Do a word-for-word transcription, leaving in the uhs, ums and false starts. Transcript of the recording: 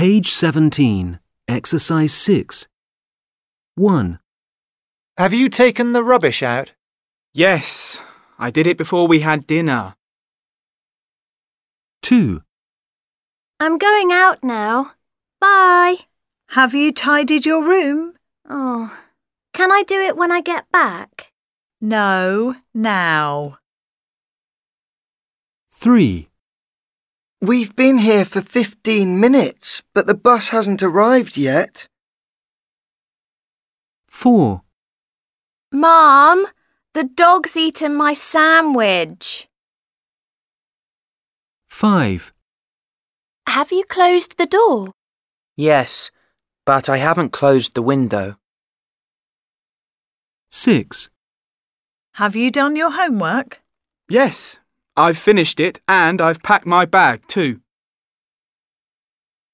Page seventeen, Exercise six. one. Have you taken the rubbish out? Yes, I did it before we had dinner. two. I'm going out now. Bye. Have you tidied your room? Oh, can I do it when I get back? No, now. three. We've been here for fifteen minutes, but the bus hasn't arrived yet. four. Mom, the dog's eaten my sandwich. five. Have you closed the door? Yes, but I haven't closed the window. six. Have you done your homework? Yes, I've finished it and I've packed my bag too.